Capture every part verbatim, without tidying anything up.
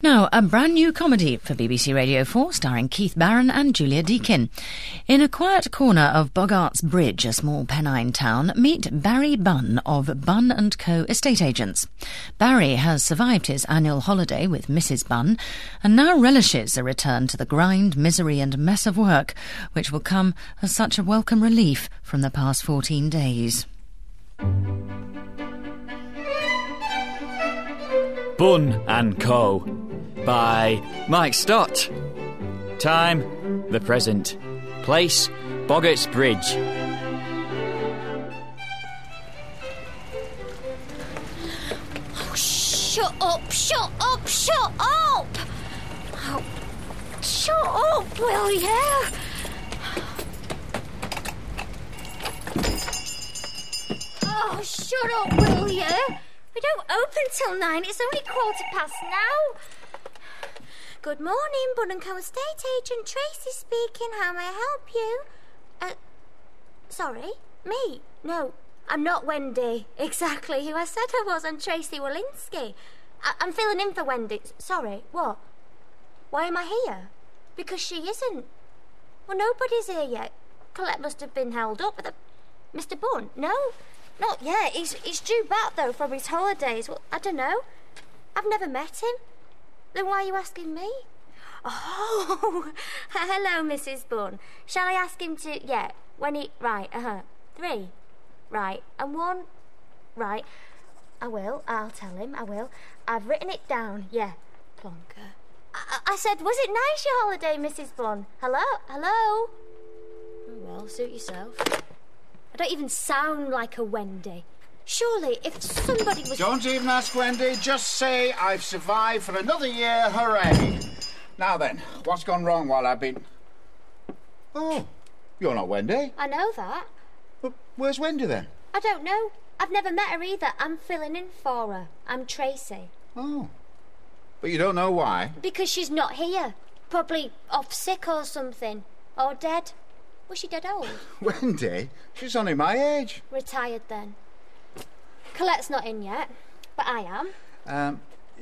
Now, a brand new comedy for B B C Radio four starring Keith Barron and Julia Deakin. In a quiet corner of Boggart's Bridge, a small Pennine town, meet Barry Bunn of Bunn and Co estate agents. Barry has survived his annual holiday with Missus Bunn and now relishes a return to the grind, misery and mess of work, which will come as such a welcome relief from the past fourteen days. Bunn and Co. by Mike Stott. Time, the present. Place, Boggart's Bridge. Oh, shut up, shut up, shut up! Oh, shut up, will you? Oh, shut up, will you? We don't open till nine. It's only quarter past now. Good morning, Bunn and Co estate agent Tracy speaking. How may I help you? Uh, sorry, me? No, I'm not Wendy. Exactly who I said I was. I'm Tracy Walensky. I- I'm filling in for Wendy. Sorry, what? Why am I here? Because she isn't. Well, nobody's here yet. Colette must have been held up with a... Mister Bunn? No, not yet. He's, he's due back, though, from his holidays. Well, I don't know. I've never met him. Then why are you asking me? Oh, hello, Missus Bunn. Shall I ask him to... Yeah, when he... Right, uh-huh. Three. Right, and one... Right. I will. I'll tell him. I will. I've written it down. Yeah. Plonker. I, I said, was it nice, your holiday, Missus Bunn? Hello? Hello? Oh, well, suit yourself. I don't even sound like a Wendy. Surely, if somebody was... Don't even ask Wendy. Just say, I've survived for another year. Hooray. Now then, what's gone wrong while I've been... Oh, you're not Wendy. I know that. But where's Wendy then? I don't know. I've never met her either. I'm filling in for her. I'm Tracy. Oh. But you don't know why? Because she's not here. Probably off sick or something. Or dead. Was she dead old? Wendy? She's only my age. Retired then. Colette's not in yet, but I am. Um...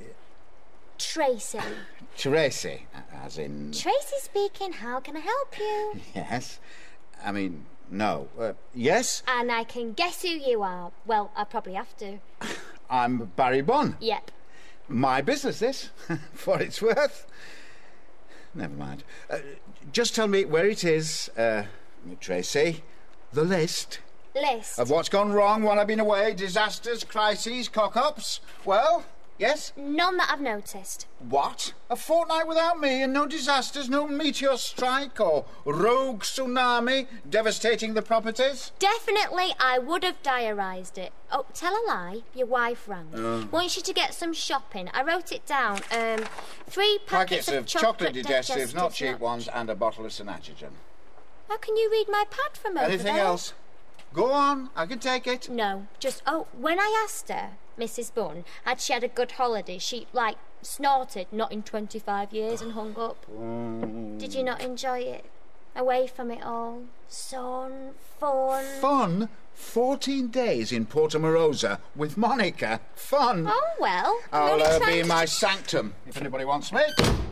Tracy. Tracy, as in... Tracy speaking, how can I help you? Yes. I mean, no. Uh, yes? And I can guess who you are. Well, I probably have to. I'm Barry Bunn. Yep. My business, this, for it's worth. Never mind. Uh, just tell me where it is, uh, Tracy. The list. List? Of what's gone wrong while I've been away. Disasters, crises, cock-ups. Well, yes? None that I've noticed. What? A fortnight without me and no disasters, no meteor strike or rogue tsunami devastating the properties? Definitely I would have diarised it. Oh, tell a lie. Your wife rang. Uh. Wants you to get some shopping. I wrote it down. Um, three packets, Packets of, of chocolate, chocolate digestives, digestives, not cheap not ones, and a bottle of Synagogen. How can you read my pad from over Anything there? else? Go on, I can take it. No, just, oh, when I asked her, Missus Bunn, had she had a good holiday, she, like, snorted, not in twenty-five years, and hung up. Mm. Did you not enjoy it? Away from it all? Sun, fun... Fun? Fourteen days in Porto Morosa with Monica. Fun. Oh, well. I'm I'll only uh, trying be in to- my sanctum, if anybody wants me.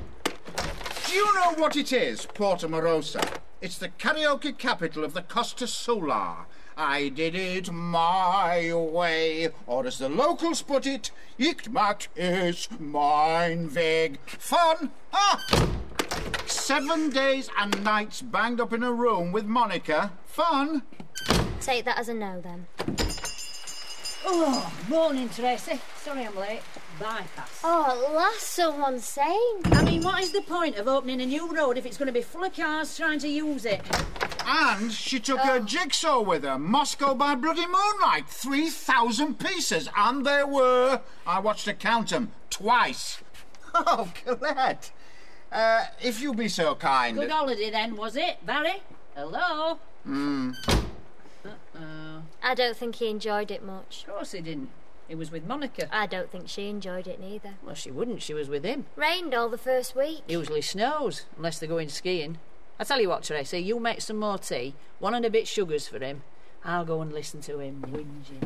Do you know what it is, Porto Morosa? It's the karaoke capital of the Costa Solar. I did it my way, or as the locals put it, ich mag es mein Weg. Fun! Ah! Seven days and nights banged up in a room with Monica. Fun! Take that as a no, then. Oh, morning, Tracy. Sorry I'm late. Bypass. Oh, at last someone's sane. I mean, what is the point of opening a new road if it's going to be full of cars trying to use it? And she took her jigsaw with her. Moscow by bloody moonlight. Three thousand pieces. And there were... I watched her count them. Twice. Oh, Colette. Uh, if you be so kind... Good holiday then, was it, Barry? Hello? Hmm. Uh-oh. I don't think he enjoyed it much. Of course he didn't. He was with Monica. I don't think she enjoyed it neither. Well, she wouldn't. She was with him. Rained all the first week. Usually snows, unless they're going skiing. I tell you what, Tracy, you make some more tea, one and a bit sugars for him. I'll go and listen to him whinging.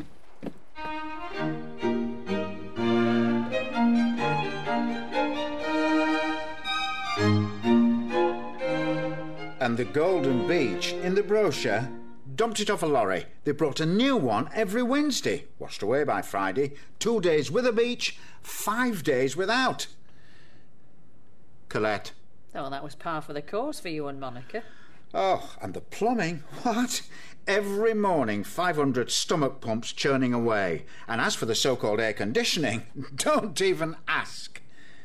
And the Golden Beach in the brochure, dumped it off a lorry. They brought a new one every Wednesday, washed away by Friday, two days with a beach, five days without. Colette. Oh, that was par for the course for you and Monica. Oh, and the plumbing, what? Every morning, five hundred stomach pumps churning away. And as for the so-called air conditioning, don't even ask.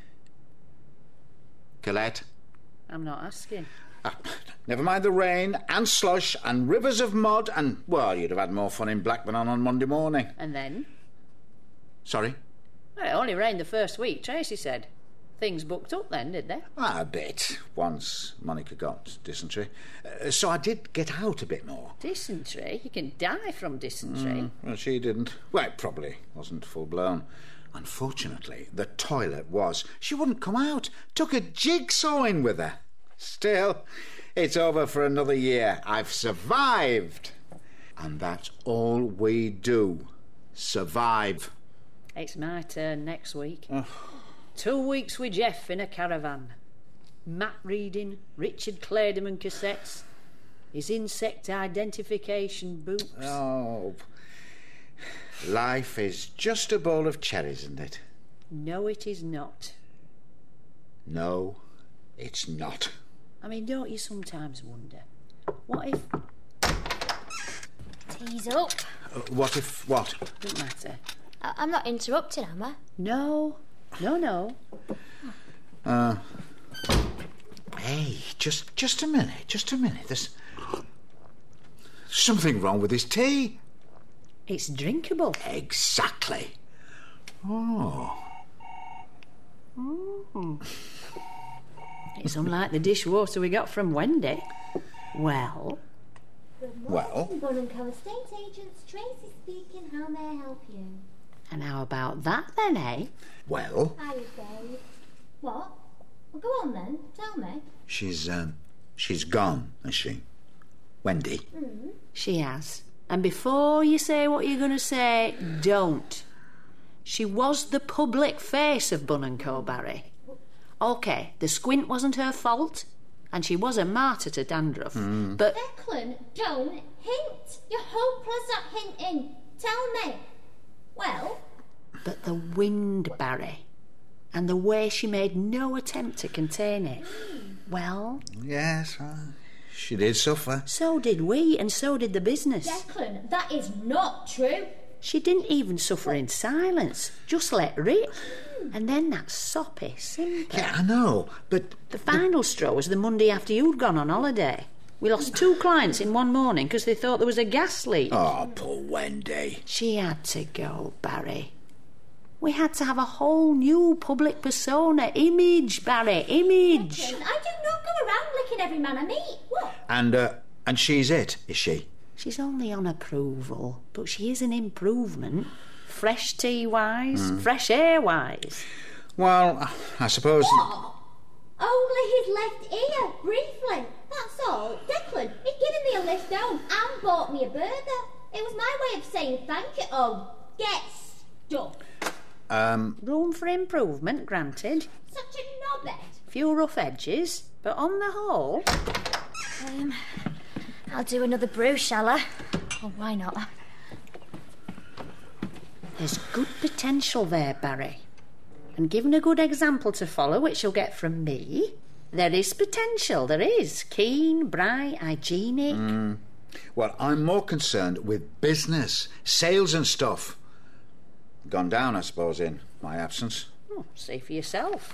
Colette? I'm not asking. Ah, never mind the rain and slush and rivers of mud and, well, you'd have had more fun in Blackburn on Monday morning. And then? Sorry? Well, it only rained the first week, Tracy said. Things booked up then, did they? Ah, a bit, once Monica got dysentery. Uh, so I did get out a bit more. Dysentery? You can die from dysentery. Mm, well, she didn't. Well, it probably wasn't full-blown. Unfortunately, the toilet was. She wouldn't come out. Took a jigsaw in with her. Still, it's over for another year. I've survived. And that's all we do. Survive. It's my turn next week. Oh. Two weeks with Jeff in a caravan. Map reading, Richard Clayderman cassettes, his insect identification books. Oh, life is just a bowl of cherries, isn't it? No, it is not. No, it's not. I mean, don't you sometimes wonder, what if... Tea's up. Uh, what if what? Doesn't matter. I- I'm not interrupting, am I? No, no, no. Uh, hey, just just a minute, just a minute. There's something wrong with this tea. It's drinkable. Exactly. Oh. Mm. It's unlike the dishwater we got from Wendy. Well... Good morning, Well? Bun and Co. Estate Agents. Tracy speaking. How may I help you? And how about that then, eh? Well, Hiya, babe. What? Well, go on then. Tell me. she's um, she's gone, has she? Wendy. Mm. She has. And before you say what you're going to say, don't. She was the public face of Bun and Co, Barry. OK, the squint wasn't her fault, and she was a martyr to dandruff, Mm. but... Declan, don't hint. You're hopeless at hinting. Tell me. Well? But the wind, Barry, and the way she made no attempt to contain it, well... Yes, uh, she did suffer. So did we, and so did the business. Declan, that is not true. She didn't even suffer in silence, just let rip. And then that soppy simper. Yeah, I know, but... The final straw was the Monday after you'd gone on holiday. We lost two clients in one morning because they thought there was a gas leak. Oh, poor Wendy. She had to go, Barry. We had to have a whole new public persona. Image, Barry, image. Declan, I do not go around licking every man I meet. What? And, uh, and she's it, is she? She's only on approval, but she is an improvement. Fresh tea-wise, Mm. fresh air-wise. Well, I suppose... What? Only his left ear, briefly. That's all. Declan, he'd given me a lift home and bought me a burger. It was my way of saying thank you. Oh, get stuck. Um, Room for improvement, granted. Such a knobhead. Few rough edges, but on the whole... Um, I'll do another brew, shall I? Oh, why not? There's good potential there, Barry. And given a good example to follow, which you'll get from me, there is potential, there is. Keen, bright, hygienic. Mm. Well, I'm more concerned with business, sales and stuff. Gone down, I suppose, in my absence. Oh, see for yourself.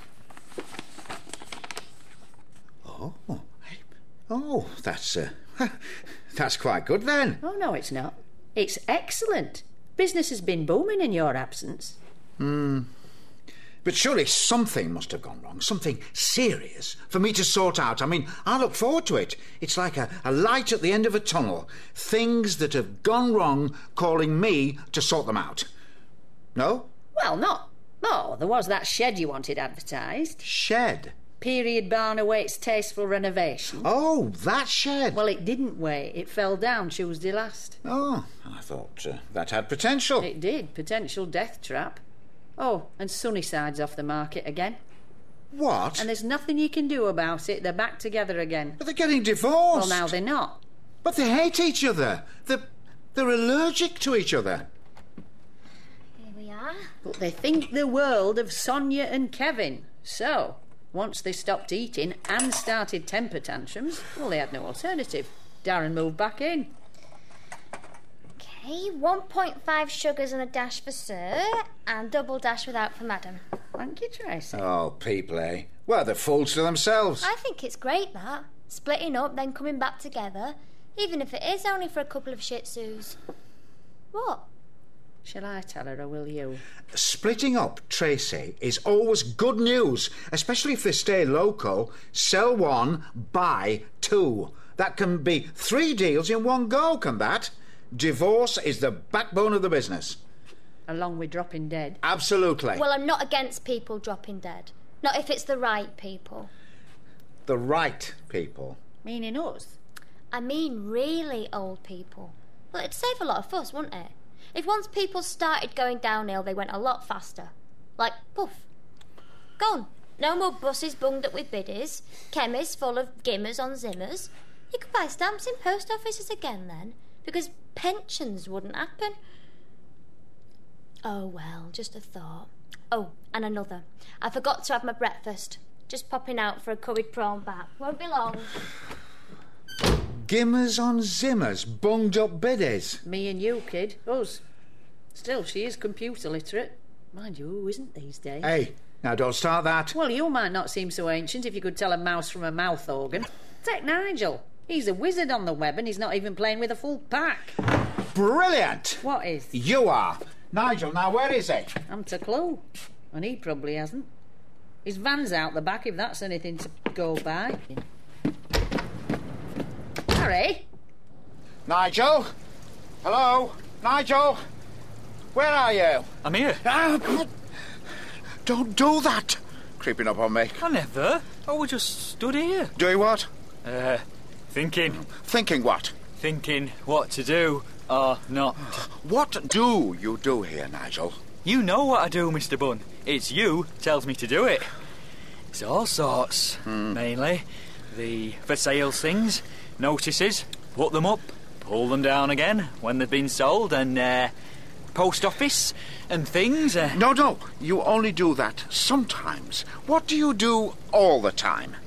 Oh, hey. Oh, that's, uh, that's quite good then. Oh, no, it's not. It's excellent. Business has been booming in your absence. Hmm. But surely something must have gone wrong, something serious, for me to sort out. I mean, I look forward to it. It's like a, a light at the end of a tunnel. Things that have gone wrong calling me to sort them out. No? Well, not... Oh, there was that shed you wanted advertised. Shed? Period barn awaits tasteful renovation. Oh, that shed. Well, it didn't wait. It fell down Tuesday last. Oh, I thought uh, that had potential. It did. Potential death trap. Oh, and Sunnyside's off the market again. What? And there's nothing you can do about it. They're back together again. But they're getting divorced. Well, now they're not. But they hate each other. They're, they're allergic to each other. Here we are. But they think the world of Sonia and Kevin. So, once they stopped eating and started temper tantrums, well, they had no alternative. Darren moved back in. Okay, one point five sugars and a dash for Sir, and double dash without for Madam. Thank you, Tracy. Oh, people, eh? Well, they're fools to themselves. I think it's great, that. Splitting up, then coming back together, even if it is only for a couple of shih tzus. What? Shall I tell her or will you? Splitting up, Tracy, is always good news, especially if they stay local. Sell one, buy two. That can be three deals in one go, can that? Divorce is the backbone of the business. Along with dropping dead. Absolutely. Well, I'm not against people dropping dead. Not if it's the right people. The right people. Meaning us? I mean really old people. Well, it'd save a lot of fuss, wouldn't it? If once people started going downhill, they went a lot faster. Like, poof. Gone. No more buses bunged up with biddies, chemists full of gimmers on zimmers. You could buy stamps in post offices again then, because pensions wouldn't happen. Oh, well, just a thought. Oh, and another. I forgot to have my breakfast. Just popping out for a curried prawn bat. Won't be long. Gimmers on zimmers, bunged up biddies. Me and you, kid. Us. Still, she is computer literate. Mind you, who isn't these days? Hey, now don't start that. Well, you might not seem so ancient if you could tell a mouse from a mouth organ. Take Nigel. He's a wizard on the web and he's not even playing with a full pack. Brilliant. What is? You are. Nigel, now where is he? I'm to clue. And he probably hasn't. His van's out the back, if that's anything to go by. Harry? Nigel? Hello? Nigel? Where are you? I'm here. Ah, don't do that. Creeping up on me. I never. I was just stood here. Doing what? Uh, thinking. Thinking what? Thinking what to do or not. What do you do here, Nigel? You know what I do, Mister Bunn. It's you tells me to do it. It's all sorts, Hmm. mainly. The for sale things, notices, put them up, pull them down again when they've been sold, and uh, post office and things. Uh, No, no. You only do that sometimes. What do you do all the time?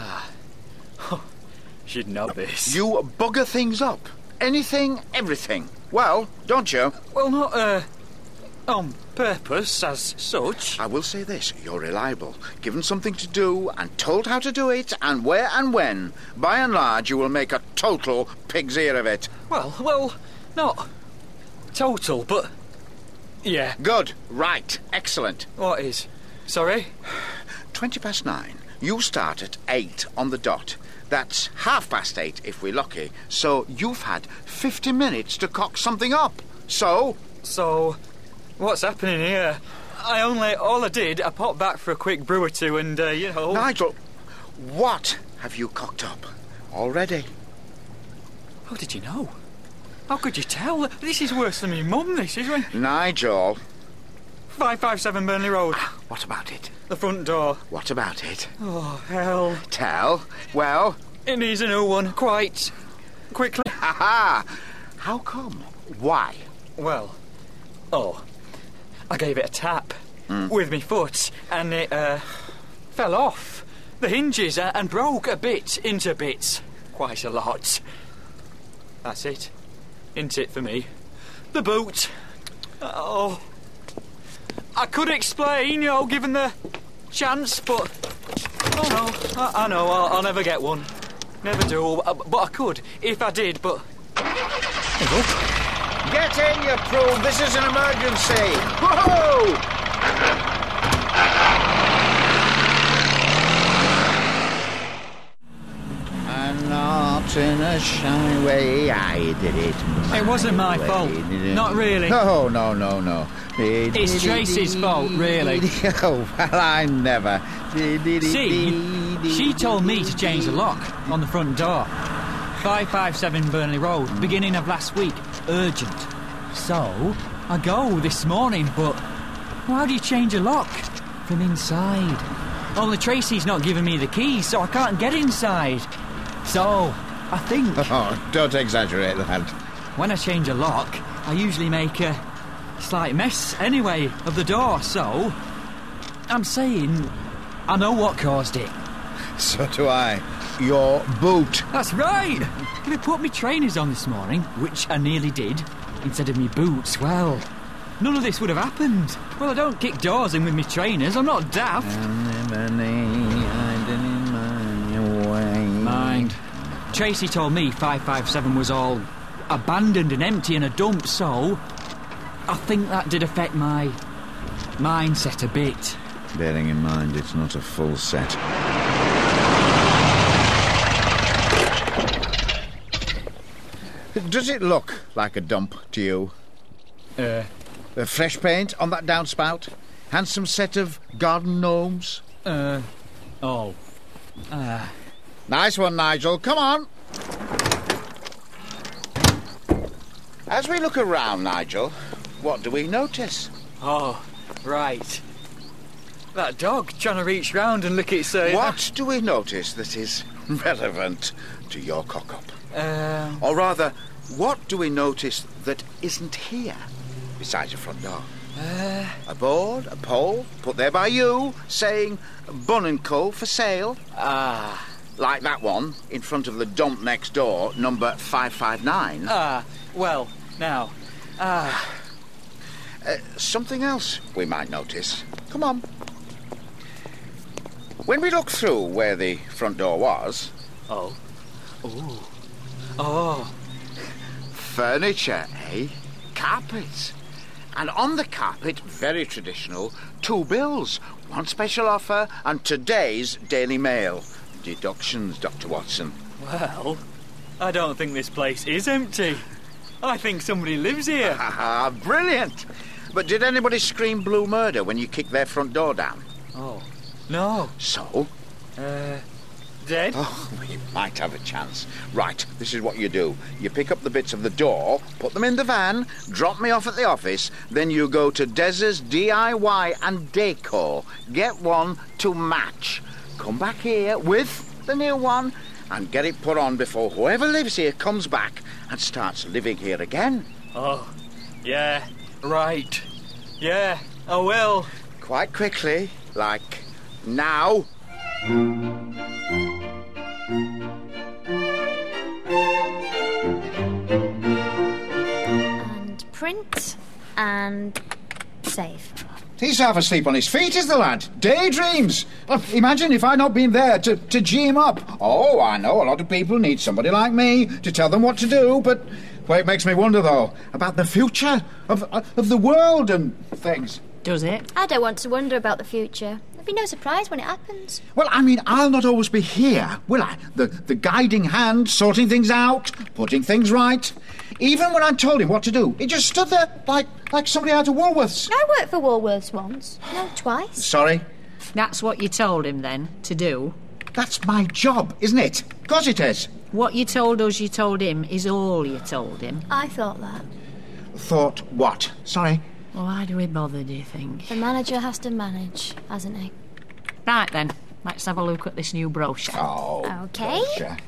Should know this. You bugger things up. Anything, everything. Well, don't you? Well, not uh, on purpose as such. I will say this. You're reliable. Given something to do and told how to do it and where and when, by and large you will make a total pig's ear of it. Well, well, not total, but yeah. Good. Right. Excellent. What is? Sorry? Twenty past nine. You start at eight on the dot. That's half past eight if we're lucky. So you've had fifty minutes to cock something up. So? So, what's happening here? I only, all I did, I popped back for a quick brew or two and, uh, you know... Nigel, what have you cocked up already? How did you know? How could you tell? This is worse than me mum, this, isn't it? Nigel. five five seven Burnley Road. What about it? The front door. What about it? Oh, hell. Tell. Well? It needs a new one, quite quickly. Ha ha! How come? Why? Well, oh, I gave it a tap Mm. with my foot and it, uh, fell off the hinges uh, and broke a bit into bits. Quite a lot. That's it. Isn't it for me? The boot. Oh. I could explain, you know, given the chance, but... Oh, no, I, I know, I'll, I'll never get one. Never do, uh, but I could, if I did, but... There you go. Get in, you prune. This is an emergency. Whoa! I'm not in a shy way. I did it. It wasn't my way. fault. Not really. No, no, no, no. It's Tracy's fault, really. Oh, well, I never. See, she told me to change the lock on the front door. five five seven Burnley Road, beginning of last week. Urgent. So, I go this morning, but how do you change a lock? From inside. Only Tracy's not giving me the keys, so I can't get inside. So, I think... Oh, don't exaggerate, lad. When I change a lock, I usually make a slight mess, anyway, of the door, so... I'm saying I know what caused it. So do I. Your boot. That's right! If I put my trainers on this morning, which I nearly did, instead of me boots, well... None of this would have happened. Well, I don't kick doors in with my trainers. I'm not daft. Mind. Tracy told me five five seven was all abandoned and empty in a dump, so I think that did affect my mindset a bit. Bearing in mind it's not a full set. Does it look like a dump to you? Uh... Uh, fresh paint on that downspout? Handsome set of garden gnomes? Uh... Oh. Uh... Nice one, Nigel. Come on. As we look around, Nigel, what do we notice? Oh, right. That dog trying to reach round and lick its... Uh, What do we notice that is relevant to your cock-up? Um... Or rather, what do we notice that isn't here? Besides your front door. Uh... A board, a pole, put there by you, saying Bun and Co. for sale. Ah. Like that one, in front of the dump next door, number five five nine. Ah, well, now, ah... Uh, something else we might notice. Come on. When we look through where the front door was... Oh. Ooh. Oh. Furniture, eh? Carpets. And on the carpet, very traditional, two bills. One special offer and today's Daily Mail. Deductions, Doctor Watson. Well, I don't think this place is empty. I think somebody lives here. Ah, brilliant. But did anybody scream blue murder when you kicked their front door down? Oh, no. So? Uh, dead? Oh, well, you might have a chance. Right, this is what you do. You pick up the bits of the door, put them in the van, drop me off at the office, then you go to Dez's D I Y and Decor. Get one to match. Come back here with the new one and get it put on before whoever lives here comes back and starts living here again. Oh, yeah, right. Yeah, I will. Quite quickly, like now. And print and save. He's half asleep on his feet, is the lad. Daydreams. Well, imagine if I'd not been there to, to gee him up. Oh, I know a lot of people need somebody like me to tell them what to do, but... Well, it makes me wonder, though, about the future of, of the world and things. Does it? I don't want to wonder about the future. There'll be no surprise when it happens. Well, I mean, I'll not always be here, will I? The, the guiding hand, sorting things out, putting things right. Even when I told him what to do, he just stood there like like somebody out of Woolworths. I worked for Woolworths once. No, twice. Sorry? That's what you told him, then, to do? That's my job, isn't it? Of course it is. What you told us you told him is all you told him. I thought that. Thought what? Sorry? Well, why do we bother, do you think? The manager has to manage, hasn't he? Right, then. Let's have a look at this new brochure. Oh, Okay. gotcha.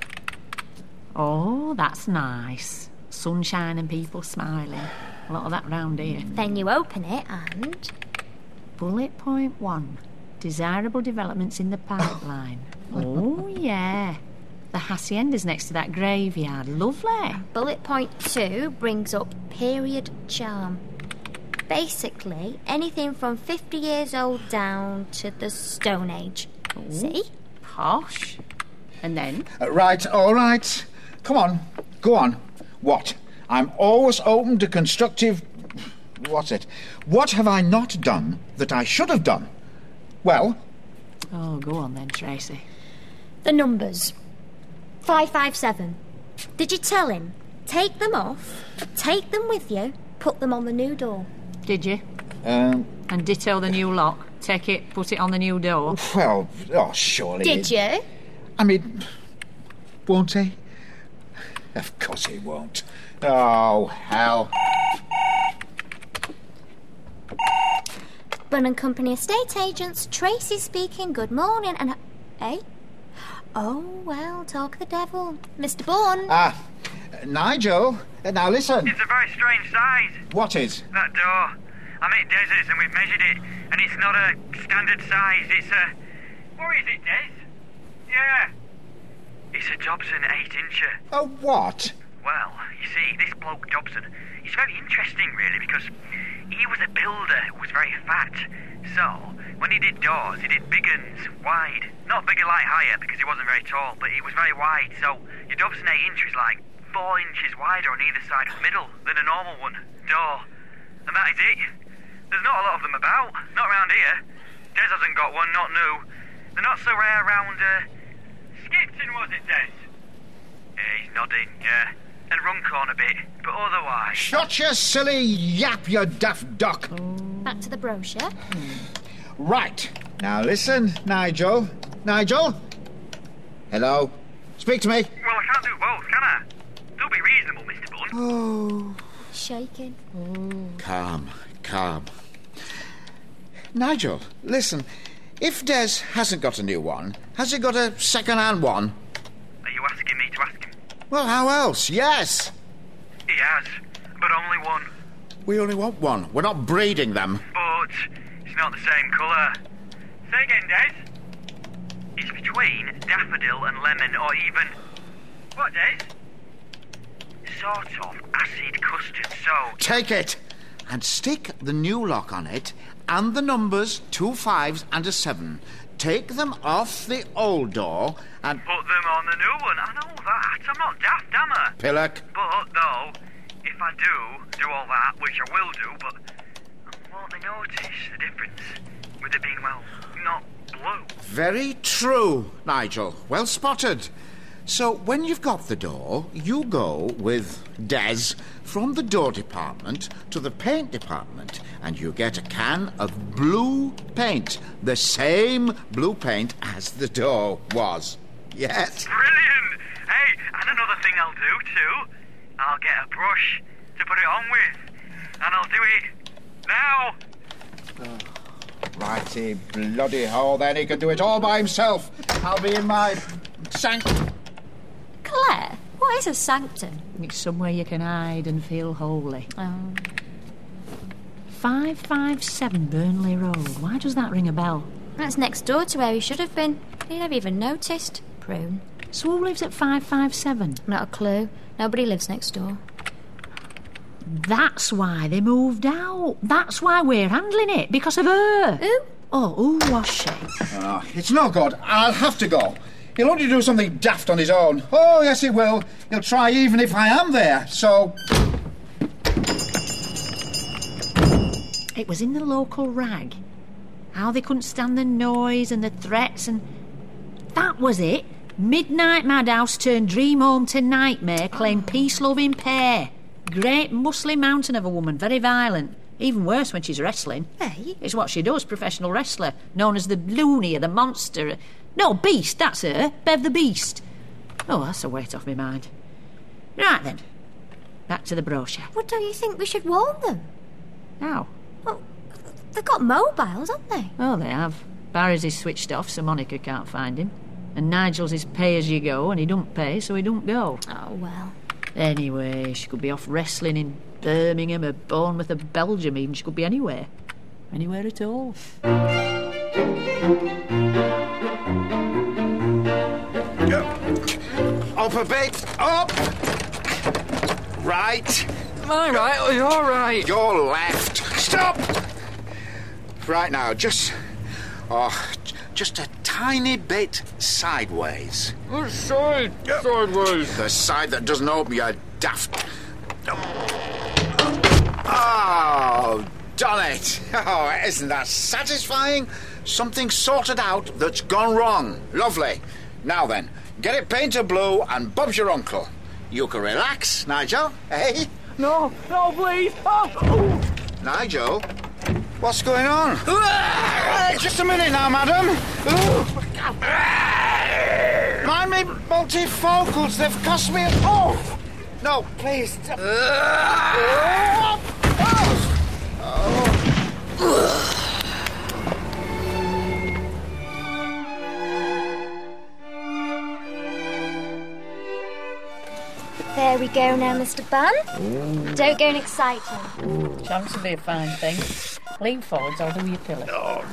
Oh, that's nice. Sunshine and people smiling. A lot of that round here. Then you open it and... Bullet point one. Desirable developments in the pipeline. Oh, yeah. The hacienda's next to that graveyard. Lovely. Bullet point two brings up period charm. Basically, anything from fifty years old down to the Stone Age. Ooh. See? Posh. And then? Uh, right, all right. Come on, go on. What? I'm always open to constructive... What's it? What have I not done that I should have done? Well... Oh, go on then, Tracy. The numbers. five five seven. Did you tell him? Take them off, take them with you, put them on the new door. Did you? Um, And ditto the new lock. Take it, put it on the new door. well, oh, surely... Did you? I mean, won't he? Of course he won't. Oh, hell. Bunn and Company estate agents. Tracy speaking. Good morning. And... Eh? Oh, well, talk of the devil. Mister Bunn. Ah, Nigel, now listen. It's a very strange size. What is? That door. I'm at Des's and we've measured it, and it's not a standard size. It's a... What is it, Des? Yeah. It's a Dobson eight-incher. A what? Well, you see, this bloke Dobson, he's very interesting, really, because he was a builder who was very fat. So, when he did doors, he did big uns, wide. Not bigger like higher, because he wasn't very tall, but he was very wide. So, your Dobson eight-incher is like four inches wider on either side of the middle than a normal one, door. And that is it. There's not a lot of them about, not around here. Des hasn't got one, not new. They're not so rare around, uh... Skipton, was it, Des? Yeah, he's nodding, yeah. And Runcorn a bit, but otherwise... Shut your silly yap, you daft duck. Back to the brochure. Right. Now listen, Nigel. Nigel? Hello? Speak to me. Well, I can't do both, can I? Do be reasonable, Mister Bunn. Oh. Shaking. Calm, calm. Nigel, listen. If Des hasn't got a new one, has he got a second-hand one? Are you asking me to ask him? Well, how else? Yes. He has, but only one. We only want one. We're not breeding them. But it's not the same colour. Say again, Des. It's between daffodil and lemon, or even... What, Des? Sort of acid custard, so... Take it and stick the new lock on it and the numbers, two fives and a seven. Take them off the old door and... Put them on the new one. I know that. I'm not daft, am I? Pillock. But, though, if I do do all that, which I will do, but won't they notice the difference with it being, well, not blue? Very true, Nigel. Well spotted. So when you've got the door, you go with Des from the door department to the paint department, and you get a can of blue paint, the same blue paint as the door was. Yes. Brilliant! Hey, and another thing I'll do too. I'll get a brush to put it on with, and I'll do it now. Oh, righty bloody hell, then he can do it all by himself. I'll be in my sanctum. Claire, what is a sanctum? It's somewhere you can hide and feel holy. Oh. five five seven Burnley Road. Why does that ring a bell? That's next door to where he should have been. He never even noticed. Prune. So who lives at five five seven? Not a clue. Nobody lives next door. That's why they moved out. That's why we're handling it, because of her. Who? Oh, who was she? Ah, it's no good. I'll have to go. He'll only do something daft on his own. Oh, yes, he will. He'll try even if I am there, so... It was in the local rag. How they couldn't stand the noise and the threats and... That was it. Midnight Madhouse turned dream home to nightmare, claimed peace-loving pair. Great muscly mountain of a woman, very violent. Even worse when she's wrestling. Hey? It's what she does, professional wrestler. Known as the Loony or the Monster. No, Beast, that's her. Bev the Beast. Oh, that's a weight off my mind. Right then. Back to the brochure. Well, don't you think we should warn them? How? Well, they've got mobiles, haven't they? Oh, they have. Barry's is switched off, so Monica can't find him. And Nigel's is pay as you go, and he don't pay, so he don't go. Oh, well. Anyway, she could be off wrestling in Birmingham or Bournemouth or Belgium even. She could be anywhere. Anywhere at all. Up a bit. Up. Right. Am I right or you're right? Your left. Stop. Right now, just... Oh, just a tiny bit sideways. Which side? Sideways. The side that doesn't open, you daft... Oh, done it. Oh, isn't that satisfying? Something sorted out that's gone wrong. Lovely. Now then, get it painted blue and Bob's your uncle. You can relax, Nigel, eh? No, no, please. Oh. Nigel, what's going on? Just a minute now, madam. Mind me multifocals, they've cost me... Oh! No, please. Oh. There we go now, Mister Bunn. Don't go and excite him. Chance to be a fine thing. Lean forwards, I'll do your pillow. Oh,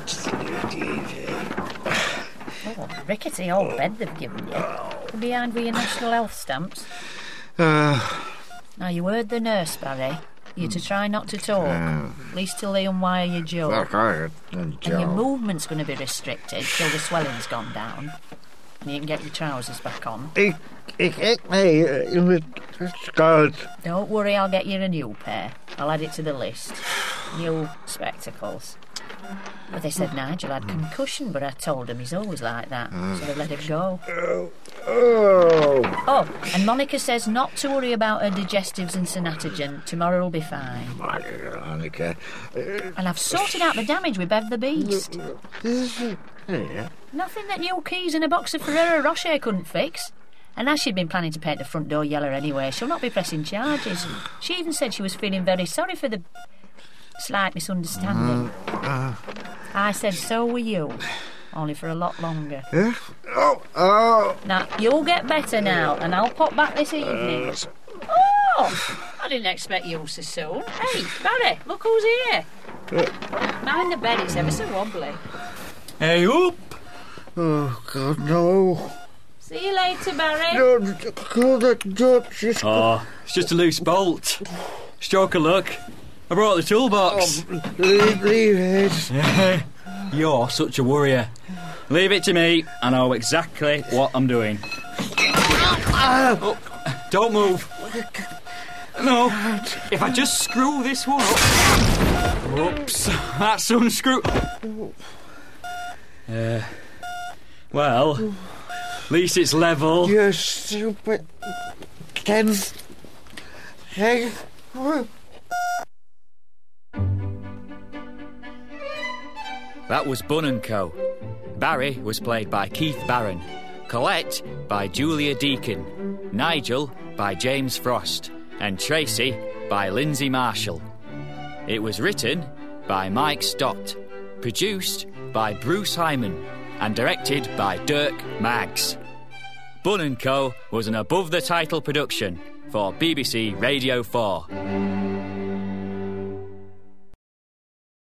Oh, rickety old bed they've given you. Behind with your national health stamps. Uh, Now, you heard the nurse, Barry. You're to try not to talk, at least till they unwire your jaw. And your movement's going to be restricted till the swelling's gone down. And you can get your trousers back on. He, he hit me. It was good. Don't worry, I'll get you a new pair. I'll add it to the list. New spectacles. But they said Nigel had concussion, but I told him he's always like that, so they let him go. Oh. Oh. Oh, and Monica says not to worry about her digestives and Sanatogen. Tomorrow will be fine. Monica. And I've sorted out the damage with Bev the Beast. Yeah. Nothing that new keys and a box of Ferrero Rocher couldn't fix. And as she'd been planning to paint the front door yellow anyway, she'll not be pressing charges. She even said she was feeling very sorry for the slight misunderstanding. Uh, uh. I said so were you, only for a lot longer. Yeah? Oh, oh. Now, you'll get better now, and I'll pop back this evening. Uh, Oh, I didn't expect you so soon. Hey, Barry, look who's here. Mind the bed, it's ever so wobbly. Hey, up! Oh, God, no. See you later, Barry. No, God, God, just... Oh, it's just a loose bolt. Stroke of luck. I brought the toolbox. Oh, leave, leave it. You're such a worrier. Leave it to me. I know exactly what I'm doing. Oh, don't move. No. If I just screw this one up. Whoops. That's unscrew. Uh, well, at least it's level. You stupid... Tense... Hey... That was Bun and Co. Barry was played by Keith Barron, Colette by Julia Deakin, Nigel by James Frost, and Tracy by Lindsay Marshall. It was written by Mike Stott, produced by Bruce Hyman, and directed by Dirk Maggs. Bun and Co was an above-the-title production for B B C Radio four.